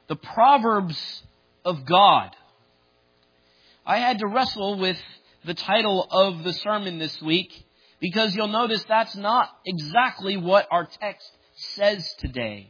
The Proverbs of God. I had to wrestle with the title of the sermon this week because you'll notice that's not exactly what our text says today.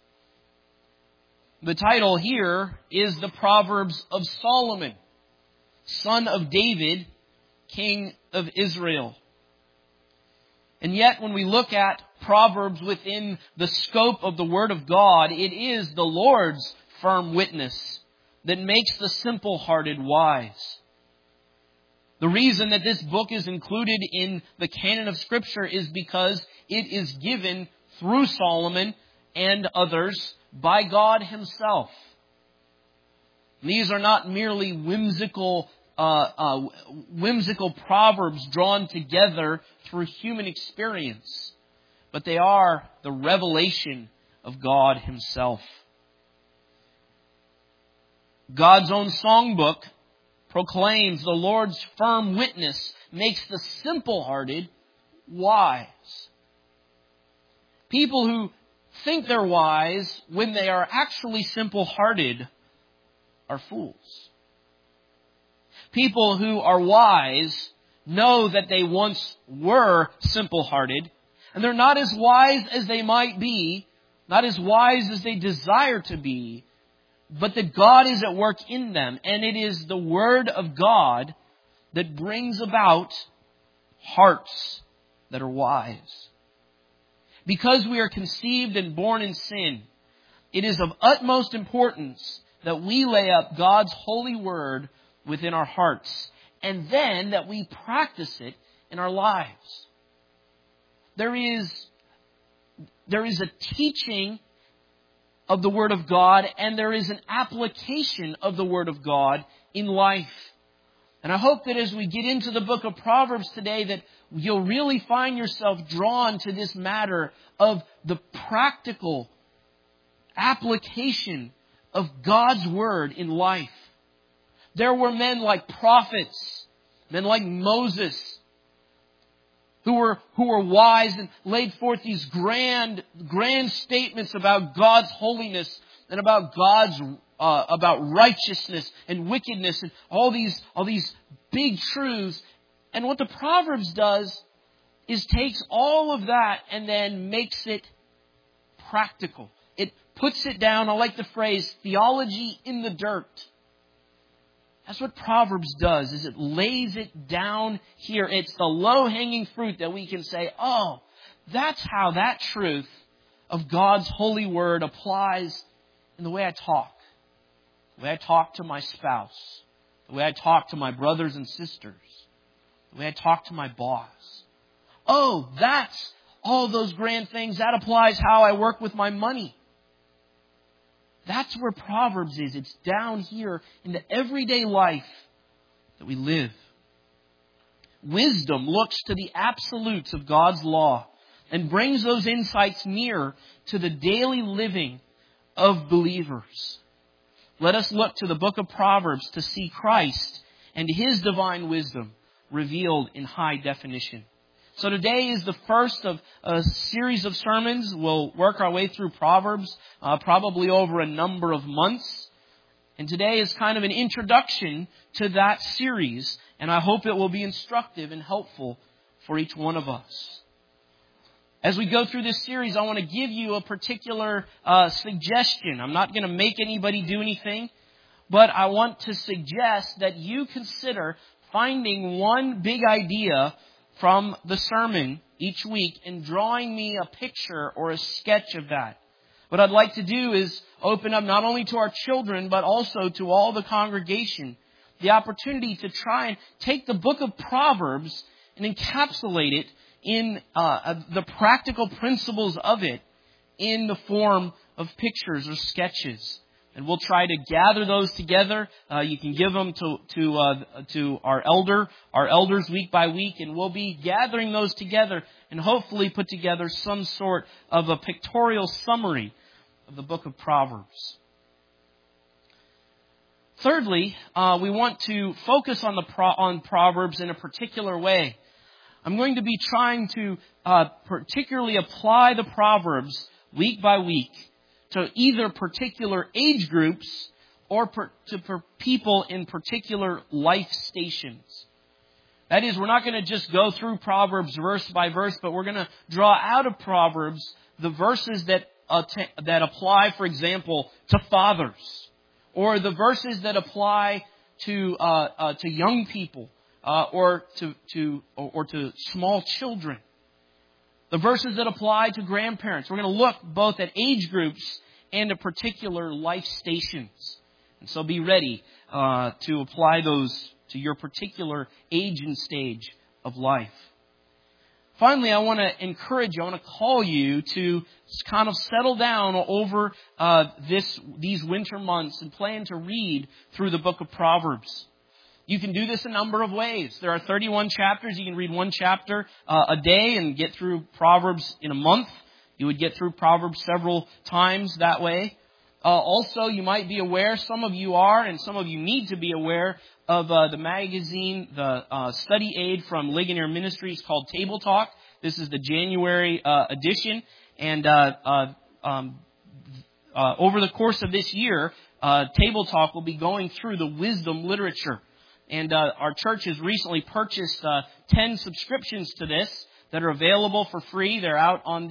The title here is the Proverbs of Solomon, son of David, king of Israel. And yet when we look at Proverbs within the scope of the Word of God, it is the Lord's firm witness that makes the simple-hearted wise. The reason that this book is included in the canon of Scripture is because it is given through Solomon and others by God Himself. These are not merely whimsical proverbs drawn together through human experience, but they are the revelation of God Himself. God's own songbook proclaims the Lord's firm witness makes the simple-hearted wise. People who think they're wise when they are actually simple-hearted are fools. People who are wise know that they once were simple-hearted, and they're not as wise as they might be, not as wise as they desire to be, but that God is at work in them, and it is the Word of God that brings about hearts that are wise. Because we are conceived and born in sin, it is of utmost importance that we lay up God's holy Word within our hearts, and then that we practice it in our lives. There is a teaching of the Word of God, and there is an application of the Word of God in life. And I hope that as we get into the book of Proverbs today, that you'll really find yourself drawn to this matter of the practical application of God's Word in life. There were men like prophets, men like Moses, who were wise and laid forth these grand statements about God's holiness and about about righteousness and wickedness and all these big truths. And what the Proverbs does is takes all of that and then makes it practical. It puts it down. I like the phrase theology in the dirt. That's what Proverbs does, is it lays it down here. It's the low-hanging fruit that we can say, oh, that's how that truth of God's holy Word applies in the way I talk. The way I talk to my spouse. The way I talk to my brothers and sisters. The way I talk to my boss. Oh, that's all those grand things. That applies how I work with my money. That's where Proverbs is. It's down here in the everyday life that we live. Wisdom looks to the absolutes of God's law and brings those insights near to the daily living of believers. Let us look to the book of Proverbs to see Christ and His divine wisdom revealed in high definition. So today is the first of a series of sermons. We'll work our way through Proverbs, probably over a number of months. And today is kind of an introduction to that series. And I hope it will be instructive and helpful for each one of us. As we go through this series, I want to give you a particular suggestion. I'm not going to make anybody do anything, but I want to suggest that you consider finding one big idea from the sermon each week and drawing me a picture or a sketch of that. What I'd like to do is open up not only to our children, but also to all the congregation, the opportunity to try and take the book of Proverbs and encapsulate it in the practical principles of it in the form of pictures or sketches. And we'll try to gather those together. You can give them to our elders week by week, and we'll be gathering those together and hopefully put together some sort of a pictorial summary of the book of Proverbs. Thirdly, we want to focus on Proverbs in a particular way. I'm going to be trying to particularly apply the Proverbs week by week to either particular age groups or to people in particular life stations. That is, we're not going to just go through Proverbs verse by verse, but we're going to draw out of Proverbs the verses that apply, for example, to fathers, or the verses that apply to young people, or to small children. The verses that apply to grandparents. We're going to look both at age groups and at particular life stations. And so be ready to apply those to your particular age and stage of life. Finally, I want to encourage you, I want to call you to kind of settle down over these winter months and plan to read through the book of Proverbs. You can do this a number of ways. There are 31 chapters. You can read one chapter a day and get through Proverbs in a month. You would get through Proverbs several times that way. Also, you might be aware, some of you are, and some of you need to be aware of the magazine, the study aid from Ligonier Ministries called Table Talk. This is the January edition. And over the course of this year, Table Talk will be going through the wisdom literature. And our church has recently purchased 10 subscriptions to this that are available for free. They're out on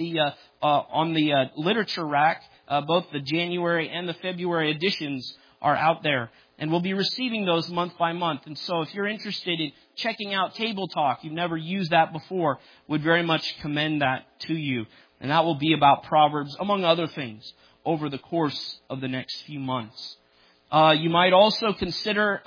the literature rack. Both the January and the February editions are out there. And we'll be receiving those month by month. And so if you're interested in checking out Table Talk, you've never used that before, would very much commend that to you. And that will be about Proverbs, among other things, over the course of the next few months. You might also consider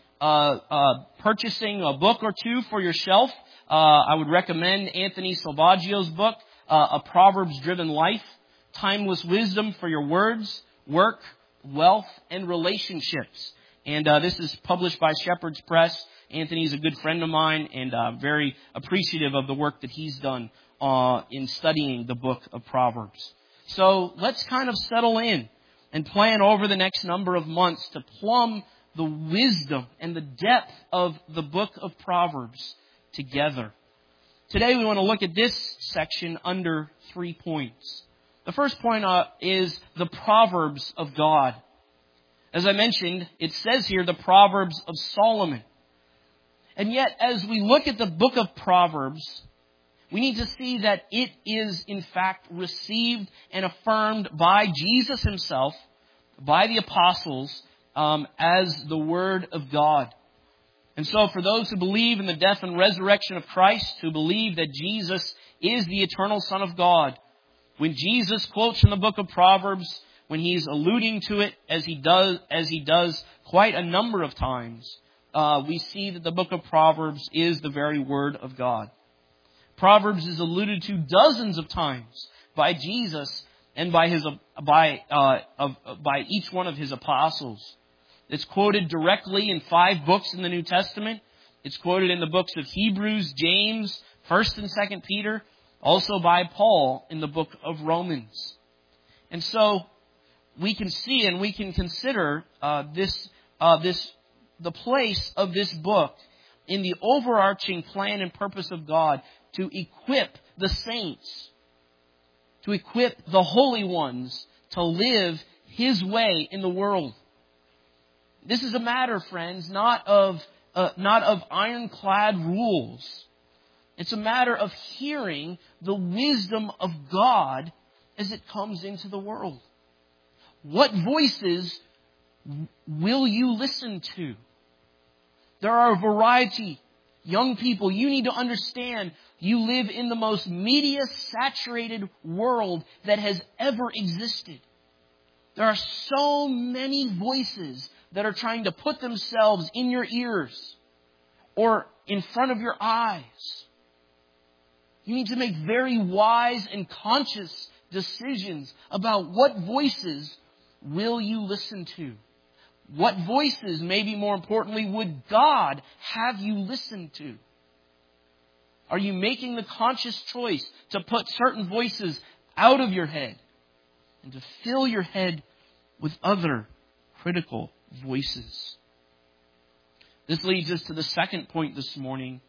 purchasing a book or two for yourself. I would recommend Anthony Salvaggio's book, A Proverbs-Driven Life, Timeless Wisdom for Your Words, Work, Wealth, and Relationships. And this is published by Shepherd's Press. Anthony's a good friend of mine, and very appreciative of the work that he's done in studying the book of Proverbs. So let's kind of settle in and plan over the next number of months to plumb the wisdom and the depth of the book of Proverbs together. Today we want to look at this section under 3 points. The first point is the Proverbs of God. As I mentioned, it says here the Proverbs of Solomon. And yet, as we look at the book of Proverbs, we need to see that it is in fact received and affirmed by Jesus himself, by the apostles, as the Word of God. And so for those who believe in the death and resurrection of Christ, who believe that Jesus is the eternal Son of God, when Jesus quotes from the book of Proverbs, when he's alluding to it as he does quite a number of times, we see that the book of Proverbs is the very Word of God. Proverbs is alluded to dozens of times by Jesus and by each one of his apostles. It's quoted directly in 5 books in the New Testament. It's quoted in the books of Hebrews, James, 1st and 2nd Peter, also by Paul in the book of Romans. And so we can see and we can consider the place of this book in the overarching plan and purpose of God to equip the saints, to equip the holy ones to live His way in the world. This is a matter, friends, not of ironclad rules. It's a matter of hearing the wisdom of God as it comes into the world. What voices will you listen to? There are a variety. Young people, you need to understand you live in the most media-saturated world that has ever existed. There are so many voices that are trying to put themselves in your ears or in front of your eyes. You need to make very wise and conscious decisions about what voices will you listen to. What voices, maybe more importantly, would God have you listen to? Are you making the conscious choice to put certain voices out of your head and to fill your head with other critical voices? This leads us to the second point this morning.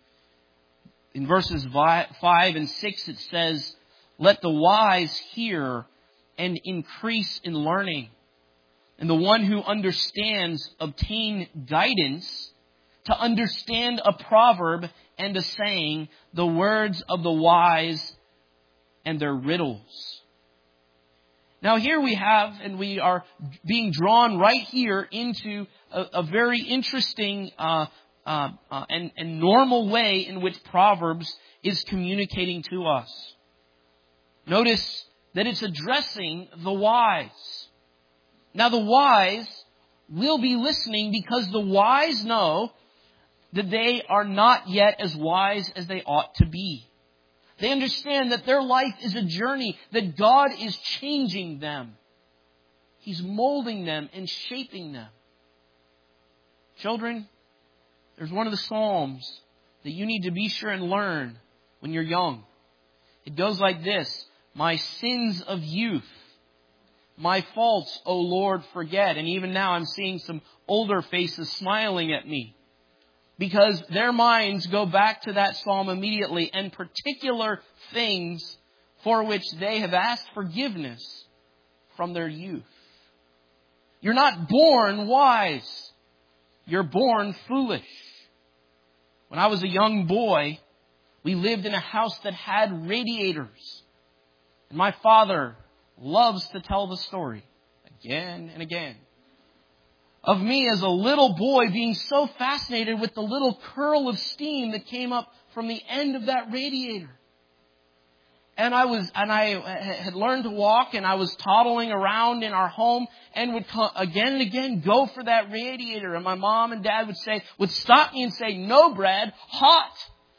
In verses 5 and 6 it says, "Let the wise hear and increase in learning. And the one who understands obtain guidance to understand a proverb and a saying, the words of the wise and their riddles. Now here we have, and we are being drawn right here into a very interesting and normal way in which Proverbs is communicating to us. Notice that it's addressing the wise. Now the wise will be listening because the wise know that they are not yet as wise as they ought to be. They understand that their life is a journey, that God is changing them. He's molding them and shaping them. Children, there's one of the Psalms that you need to be sure and learn when you're young. It goes like this: my sins of youth, my faults, O Lord, forget. And even now I'm seeing some older faces smiling at me, because their minds go back to that psalm immediately and particular things for which they have asked forgiveness from their youth. You're not born wise. You're born foolish. When I was a young boy, we lived in a house that had radiators. And my father loves to tell the story again and again of me as a little boy being so fascinated with the little curl of steam that came up from the end of that radiator. And I had learned to walk, and I was toddling around in our home and would again and again go for that radiator. And my mom and dad would stop me and say, "No, Brad, hot."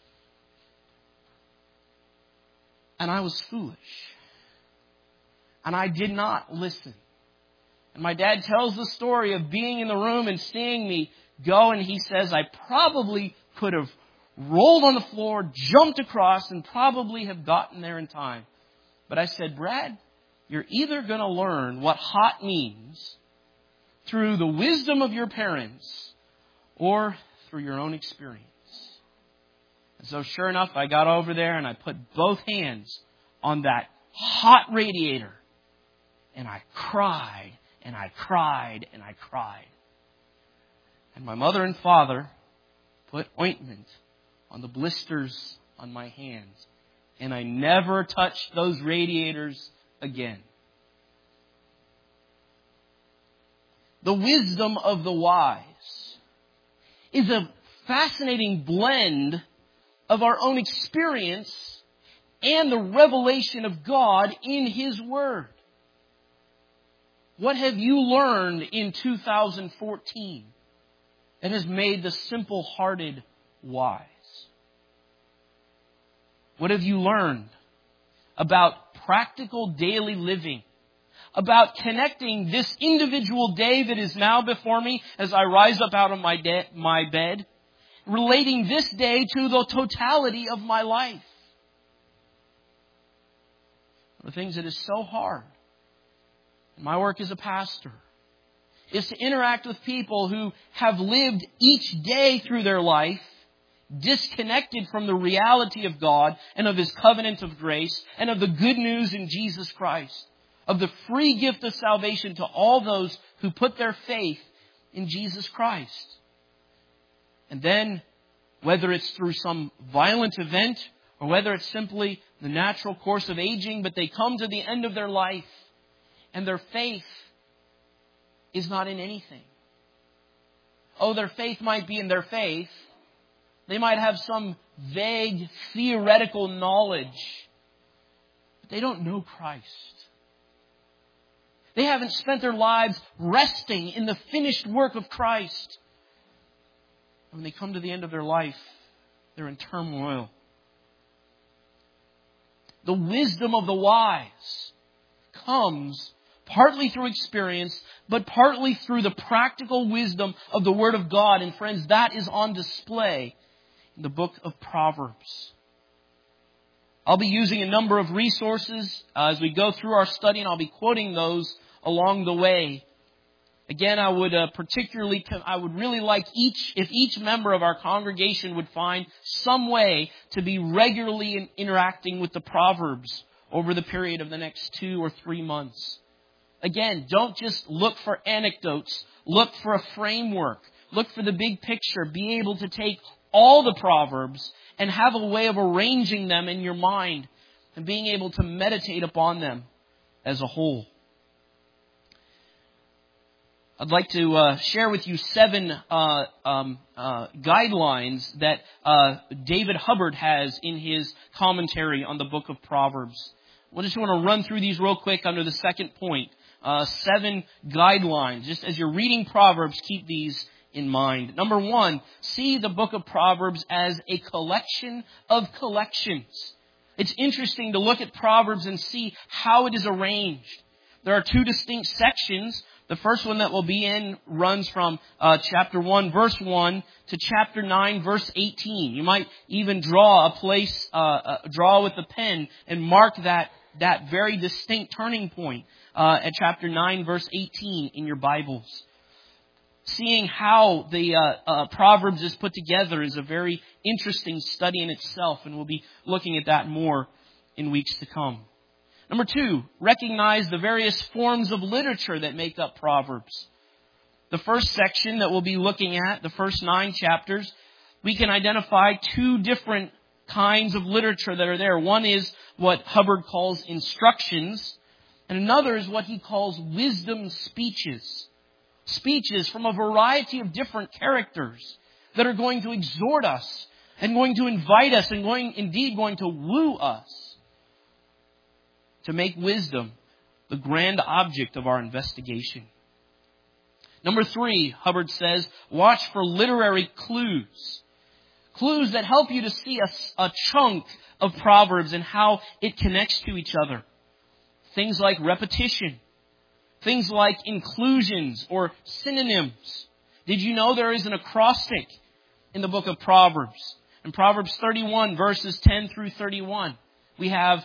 And I was foolish. And I did not listen. And my dad tells the story of being in the room and seeing me go, and he says I probably could have rolled on the floor, jumped across, and probably have gotten there in time. But I said, "Brad, you're either going to learn what hot means through the wisdom of your parents or through your own experience." And so sure enough, I got over there and I put both hands on that hot radiator. And I cried, and I cried, and I cried. And my mother and father put ointment on the blisters on my hands. And I never touched those radiators again. The wisdom of the wise is a fascinating blend of our own experience and the revelation of God in His Word. What have you learned in 2014 that has made the simple-hearted wise? What have you learned about practical daily living? About connecting this individual day that is now before me as I rise up out of my bed, relating this day to the totality of my life? One of the things that is so hard in my work as a pastor is to interact with people who have lived each day through their life disconnected from the reality of God and of His covenant of grace and of the good news in Jesus Christ, of the free gift of salvation to all those who put their faith in Jesus Christ. And then, whether it's through some violent event or whether it's simply the natural course of aging, but they come to the end of their life and their faith is not in anything. Oh, their faith might be in their faith. They might have some vague theoretical knowledge, but they don't know Christ. They haven't spent their lives resting in the finished work of Christ. When they come to the end of their life, they're in turmoil. The wisdom of the wise comes partly through experience, but partly through the practical wisdom of the Word of God. And friends, that is on display in the book of Proverbs. I'll be using a number of resources as we go through our study, and I'll be quoting those along the way. Again, I would really like if each member of our congregation would find some way to be regularly interacting with the Proverbs over the period of the next 2 or 3 months. Again, don't just look for anecdotes. Look for a framework. Look for the big picture. Be able to take all the Proverbs and have a way of arranging them in your mind and being able to meditate upon them as a whole. I'd like to share with you 7 guidelines that David Hubbard has in his commentary on the book of Proverbs. I just want to run through these real quick under the second point. 7 guidelines. Just as you're reading Proverbs, keep these in mind. Number 1, see the book of Proverbs as a collection of collections. It's interesting to look at Proverbs and see how it is arranged. There are 2 distinct sections. The first one that we'll be in runs from chapter 1, verse 1 to chapter 9, verse 18. You might even draw a place, draw with a pen and mark that very distinct turning point at chapter 9, verse 18 in your Bibles. Seeing how the Proverbs is put together is a very interesting study in itself, and we'll be looking at that more in weeks to come. Number 2, recognize the various forms of literature that make up Proverbs. The first section that we'll be looking at, the first 9 chapters, we can identify 2 different kinds of literature that are there. One is what Hubbard calls instructions, and another is what he calls wisdom speeches. Speeches from a variety of different characters that are going to exhort us and going to invite us and going to woo us to make wisdom the grand object of our investigation. Number 3, Hubbard says, watch for literary clues. Clues that help you to see a chunk of Proverbs and how it connects to each other. Things like repetition. Things like inclusions or synonyms. Did you know there is an acrostic in the book of Proverbs? In Proverbs 31, verses 10 through 31, we have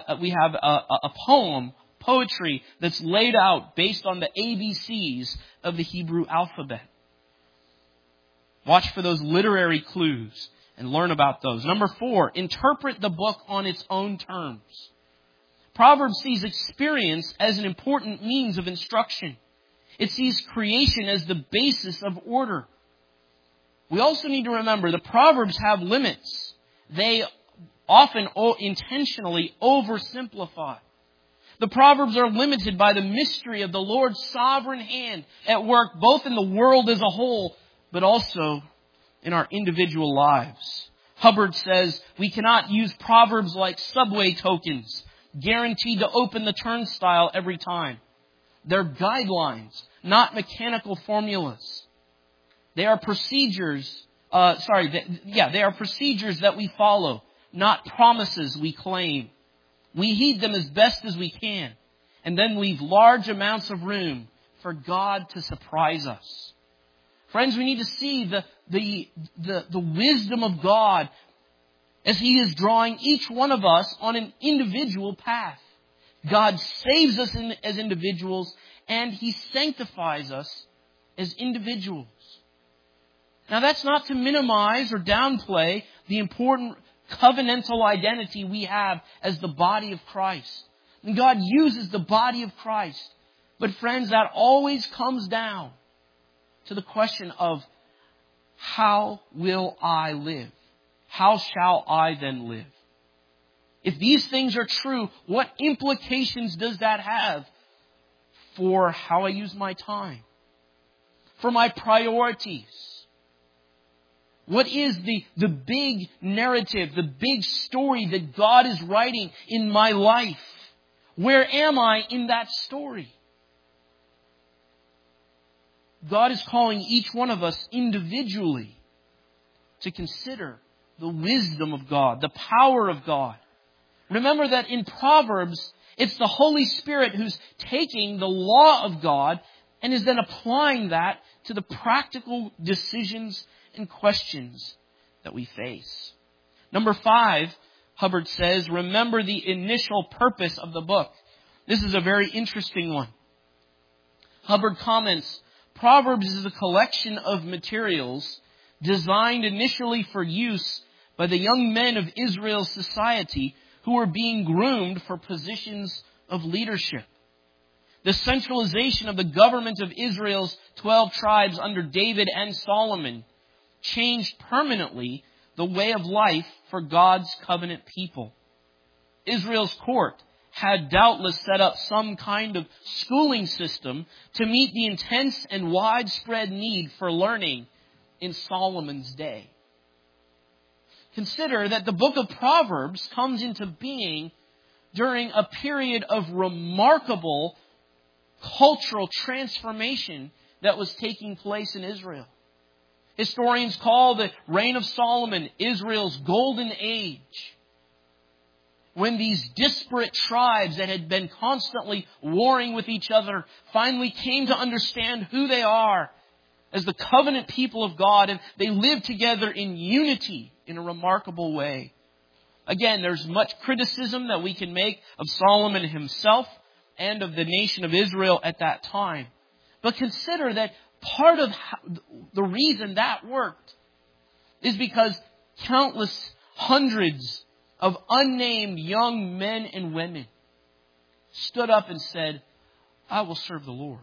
a poetry that's laid out based on the ABCs of the Hebrew alphabet. Watch for those literary clues and learn about those. Number 4, interpret the book on its own terms. Proverbs sees experience as an important means of instruction. It sees creation as the basis of order. We also need to remember the Proverbs have limits. They often intentionally oversimplify. The Proverbs are limited by the mystery of the Lord's sovereign hand at work both in the world as a whole, but also in our individual lives. Hubbard says we cannot use Proverbs like subway tokens, guaranteed to open the turnstile every time. They're guidelines, not mechanical formulas. They are procedures, they are procedures that we follow, not promises we claim. We heed them as best as we can, and then leave large amounts of room for God to surprise us. Friends, we need to see the wisdom of God as He is drawing each one of us on an individual path. God saves us as individuals, and He sanctifies us as individuals. Now, that's not to minimize or downplay the important covenantal identity we have as the body of Christ. And God uses the body of Christ. But friends, that always comes down to the question of how will I live? How shall I then live? If these things are true, what implications does that have for how I use my time? For my priorities? What is the big narrative, the big story that God is writing in my life? Where am I in that story? God is calling each one of us individually to consider the wisdom of God, the power of God. Remember that in Proverbs, it's the Holy Spirit who's taking the law of God and is then applying that to the practical decisions and questions that we face. Number 5, Hubbard says, remember the initial purpose of the book. This is a very interesting one. Hubbard comments, Proverbs is a collection of materials designed initially for use by the young men of Israel's society who were being groomed for positions of leadership. The centralization of the government of Israel's 12 tribes under David and Solomon changed permanently the way of life for God's covenant people. Israel's court had doubtless set up some kind of schooling system to meet the intense and widespread need for learning in Solomon's day. Consider that the book of Proverbs comes into being during a period of remarkable cultural transformation that was taking place in Israel. Historians call the reign of Solomon Israel's golden age, when these disparate tribes that had been constantly warring with each other finally came to understand who they are as the covenant people of God, and they lived together in unity in a remarkable way. Again, there's much criticism that we can make of Solomon himself and of the nation of Israel at that time. But consider that part of the reason that worked is because countless hundreds of unnamed young men and women stood up and said, I will serve the Lord.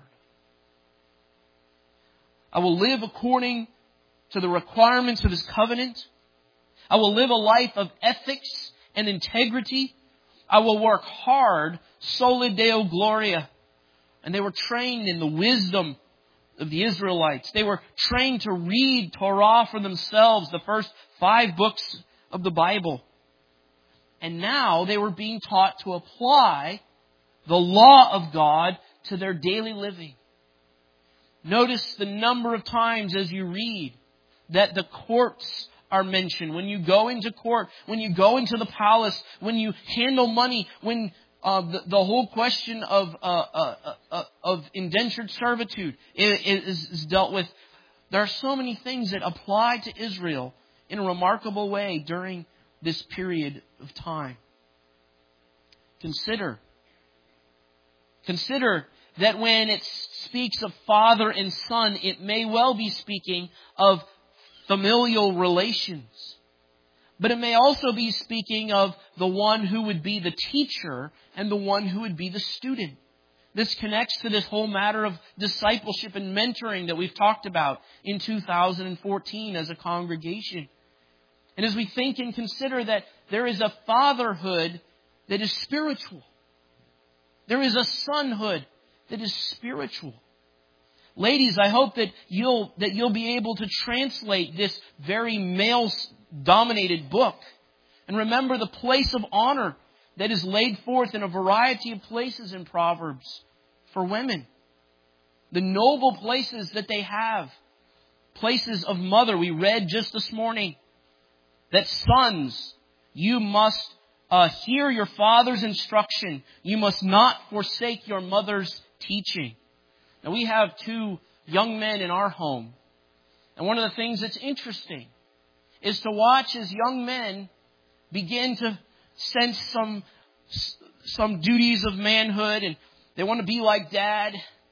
I will live according to the requirements of His covenant. I will live a life of ethics and integrity. I will work hard, soli Deo Gloria. And they were trained in the wisdom of the Israelites. They were trained to read Torah for themselves, the first 5 books of the Bible. And now they were being taught to apply the law of God to their daily living. Notice the number of times as you read that the courts are mentioned. When you go into court, when you go into the palace, when you handle money, when the whole question of indentured servitude is dealt with. There are so many things that apply to Israel in a remarkable way during this period of time. Consider that when it speaks of father and son, it may well be speaking of familial relations. But it may also be speaking of the one who would be the teacher and the one who would be the student. This connects to this whole matter of discipleship and mentoring that we've talked about in 2014 as a congregation. And as we think and consider that there is a fatherhood that is spiritual. There is a sonhood that is spiritual. Ladies, I hope that you'll be able to translate this very male-dominated book and remember the place of honor that is laid forth in a variety of places in Proverbs for women. The noble places that they have. Places of mother. We read just this morning that sons, you must hear your father's instruction. You must not forsake your mother's teaching. Now, we have 2 young men in our home. And one of the things that's interesting is to watch as young men begin to sense some duties of manhood and they want to be like dad.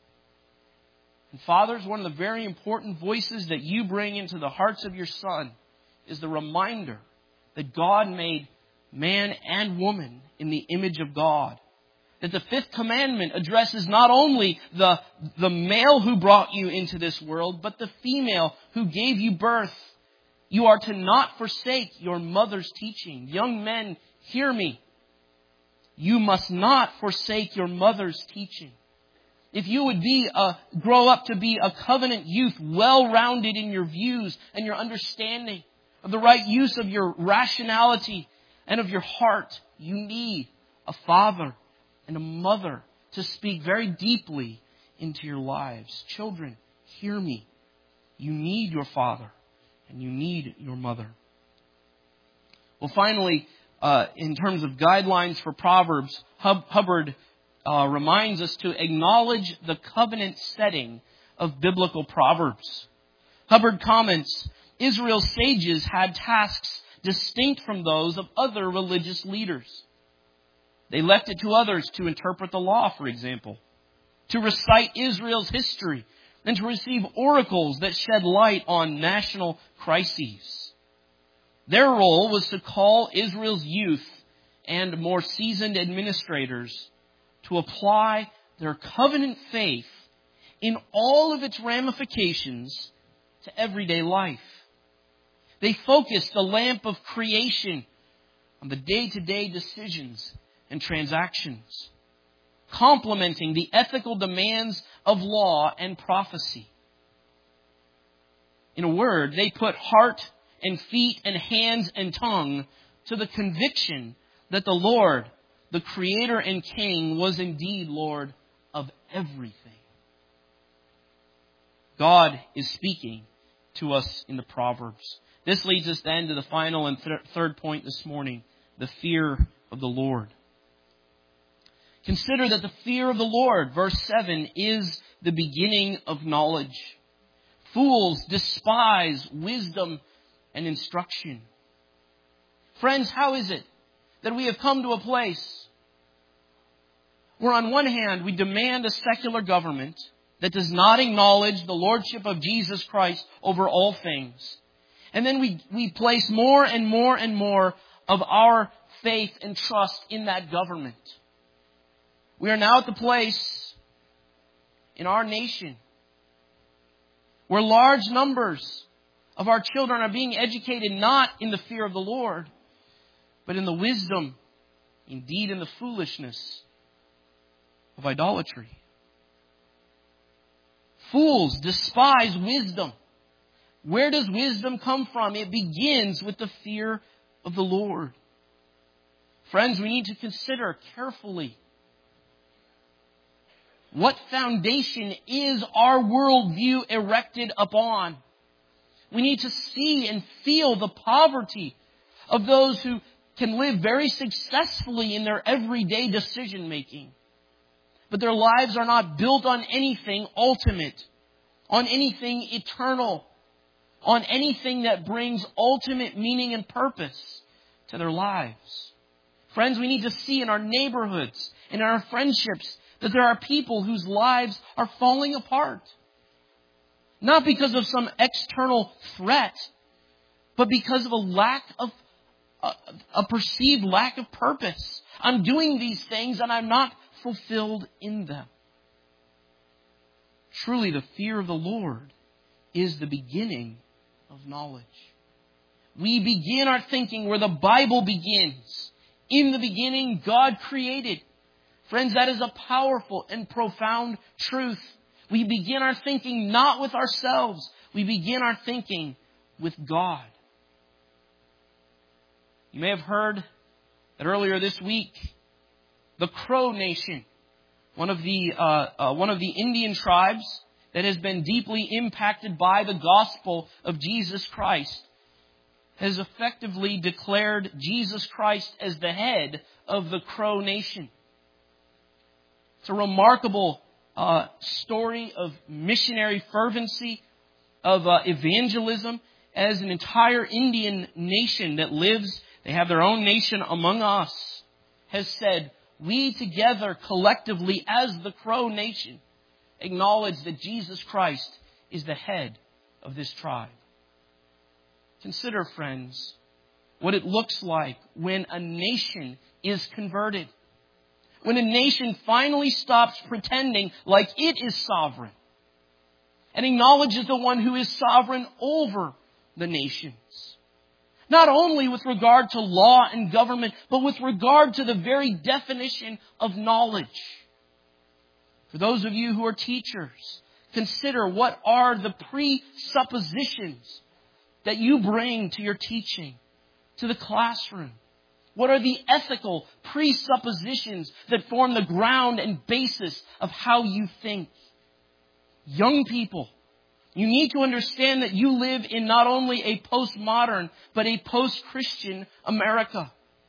And fathers, one of the very important voices that you bring into the hearts of your son is the reminder that God made man and woman in the image of God. That the 5th commandment addresses not only the male who brought you into this world, but the female who gave you birth. You are to not forsake your mother's teaching. Young men, hear me. You must not forsake your mother's teaching. If you would grow up to be a covenant youth, well-rounded in your views and your understanding of the right use of your rationality and of your heart, you need a father and a mother to speak very deeply into your lives. Children, hear me. You need your father and you need your mother. Well, finally, in terms of guidelines for Proverbs, Hubbard reminds us to acknowledge the covenant setting of biblical Proverbs. Hubbard comments, Israel's sages had tasks distinct from those of other religious leaders. They left it to others to interpret the law, for example, to recite Israel's history, and to receive oracles that shed light on national crises. Their role was to call Israel's youth and more seasoned administrators to apply their covenant faith in all of its ramifications to everyday life. They focus the lamp of creation on the day-to-day decisions and transactions, complementing the ethical demands of law and prophecy. In a word, they put heart and feet and hands and tongue to the conviction that the Lord, the Creator and King, was indeed Lord of everything. God is speaking to us in the Proverbs. This leads us then to the final and third point this morning, the fear of the Lord. Consider that the fear of the Lord, verse 7, is the beginning of knowledge. Fools despise wisdom and instruction. Friends, how is it that we have come to a place where on one hand we demand a secular government that does not acknowledge the lordship of Jesus Christ over all things, and then we place more and more and more of our faith and trust in that government? We are now at the place in our nation where large numbers of our children are being educated not in the fear of the Lord, but in the wisdom, indeed in the foolishness of idolatry. Fools despise wisdom. Where does wisdom come from? It begins with the fear of the Lord. Friends, we need to consider carefully what foundation is our worldview erected upon. We need to see and feel the poverty of those who can live very successfully in their everyday decision making, but their lives are not built on anything ultimate, on anything eternal, on anything that brings ultimate meaning and purpose to their lives. Friends, we need to see in our neighborhoods, in our friendships, that there are people whose lives are falling apart. Not because of some external threat, but because of a perceived lack of purpose. I'm doing these things and I'm not fulfilled in them. Truly, the fear of the Lord is the beginning of knowledge. We begin our thinking where the Bible begins. In the beginning, God created. Friends, that is a powerful and profound truth. We begin our thinking not with ourselves. We begin our thinking with God. You may have heard that earlier this week, the Crow Nation, one of the Indian tribes that has been deeply impacted by the gospel of Jesus Christ, has effectively declared Jesus Christ as the head of the Crow Nation. It's a remarkable story of missionary fervency, of evangelism, as an entire Indian nation that lives, they have their own nation among us, has said, we together collectively as the Crow Nation acknowledge that Jesus Christ is the head of this tribe. Consider, friends, what it looks like when a nation is converted. When a nation finally stops pretending like it is sovereign and acknowledges the one who is sovereign over the nations. Not only with regard to law and government, but with regard to the very definition of knowledge. For those of you who are teachers, consider what are the presuppositions that you bring to your teaching, to the classroom. What are the ethical presuppositions that form the ground and basis of how you think? Young people, you need to understand that you live in not only a postmodern, but a post-Christian America.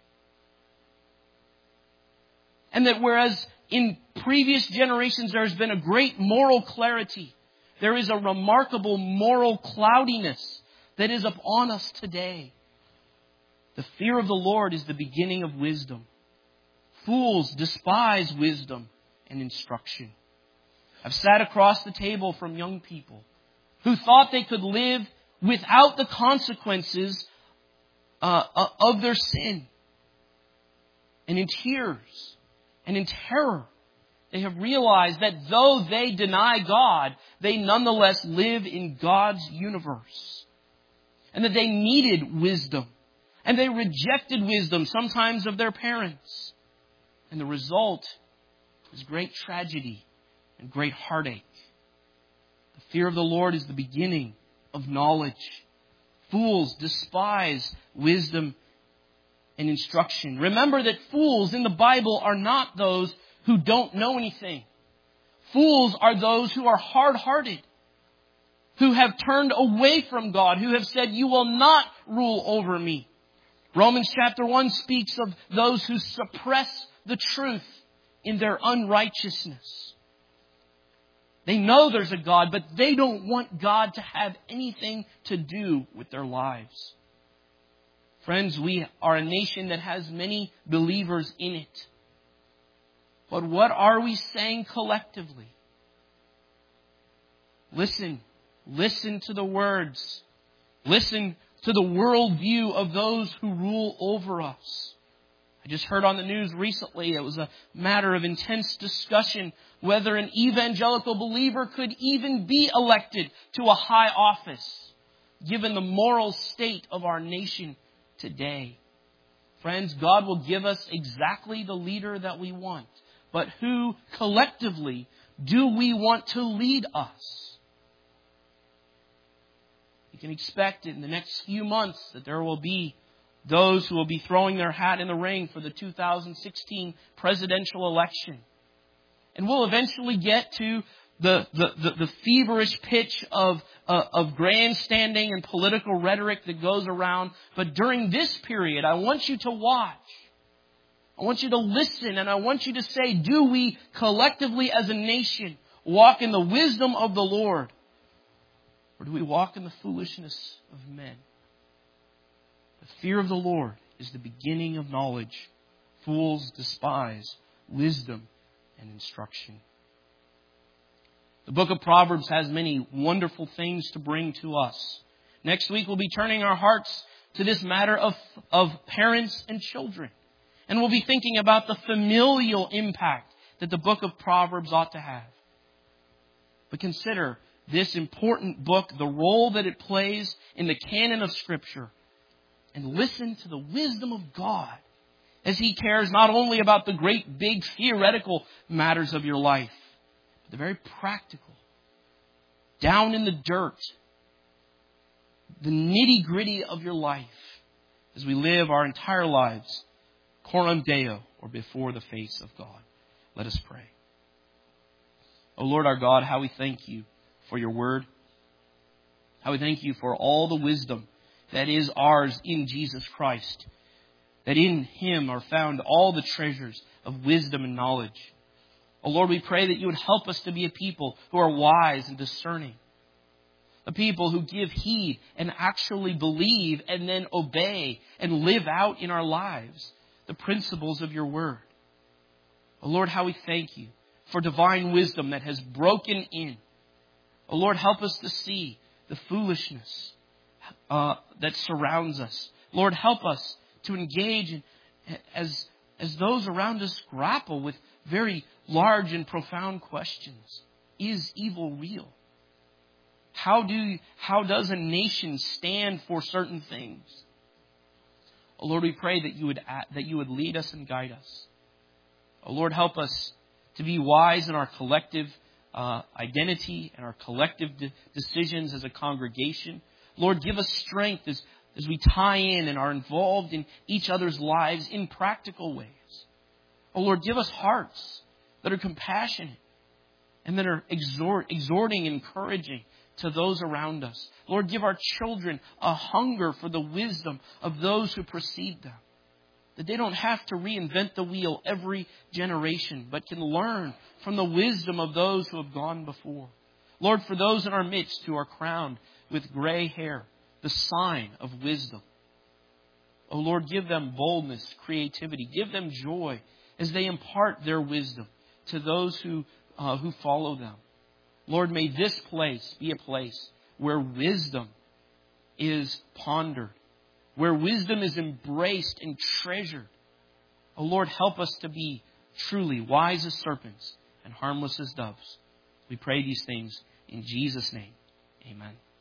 And that whereas in previous generations there has been a great moral clarity, there is a remarkable moral cloudiness that is upon us today. The fear of the Lord is the beginning of wisdom. Fools despise wisdom and instruction. I've sat across the table from young people who thought they could live without the consequences of their sin. and in tears and in terror. They have realized that though they deny God, they nonetheless live in God's universe. And that they needed wisdom. And they rejected wisdom, sometimes of their parents. And the result is great tragedy and great heartache. The fear of the Lord is the beginning of knowledge. Fools despise wisdom and instruction. Remember that fools in the Bible are not those who don't know anything. Fools are those who are hard-hearted, who have turned away from God, who have said, "You will not rule over me." Romans chapter 1 speaks of those who suppress the truth in their unrighteousness. They know there's a God, but they don't want God to have anything to do with their lives. Friends, we are a nation that has many believers in it. But what are we saying collectively? Listen to the words. Listen to the worldview of those who rule over us. I just heard on the news recently, it was a matter of intense discussion whether an evangelical believer could even be elected to a high office, given the moral state of our nation today. Friends, God will give us exactly the leader that we want. But who collectively do we want to lead us? You can expect in the next few months that there will be those who will be throwing their hat in the ring for the 2016 presidential election. And we'll eventually get to the feverish pitch of grandstanding and political rhetoric that goes around. But during this period, I want you to watch. I want you to listen, and I want you to say, do we collectively as a nation walk in the wisdom of the Lord? Or do we walk in the foolishness of men? The fear of the Lord is the beginning of knowledge. Fools despise wisdom and instruction. The book of Proverbs has many wonderful things to bring to us. Next week we'll be turning our hearts to this matter of parents and children. And we'll be thinking about the familial impact that the book of Proverbs ought to have. But consider this important book, the role that it plays in the canon of Scripture. And listen to the wisdom of God as He cares not only about the great, big, theoretical matters of your life, but the very practical, down in the dirt, the nitty-gritty of your life as we live our entire lives coram Deo, or before the face of God. Let us pray. O Lord our God, how we thank You for Your word. How we thank You for all the wisdom that is ours in Jesus Christ. That in Him are found all the treasures of wisdom and knowledge. O Lord, we pray that You would help us to be a people who are wise and discerning. A people who give heed and actually believe and then obey and live out in our lives the principles of Your word. Oh Lord, how we thank You for divine wisdom that has broken in. Oh Lord, help us to see the foolishness that surrounds us. Lord, help us to engage as those around us grapple with very large and profound questions. Is evil real? How does a nation stand for certain things? Oh Lord, we pray that you would lead us and guide us. Oh Lord, help us to be wise in our collective identity and our collective decisions as a congregation. Lord, give us strength as we tie in and are involved in each other's lives in practical ways. Oh Lord, give us hearts that are compassionate and that are exhorting and encouraging to those around us. Lord, give our children a hunger for the wisdom of those who precede them. That they don't have to reinvent the wheel every generation, but can learn from the wisdom of those who have gone before. Lord, for those in our midst who are crowned with gray hair, the sign of wisdom. Oh Lord, give them boldness, creativity. Give them joy as they impart their wisdom to those who follow them. Lord, may this place be a place where wisdom is pondered, where wisdom is embraced and treasured. O Lord, help us to be truly wise as serpents and harmless as doves. We pray these things in Jesus' name. Amen.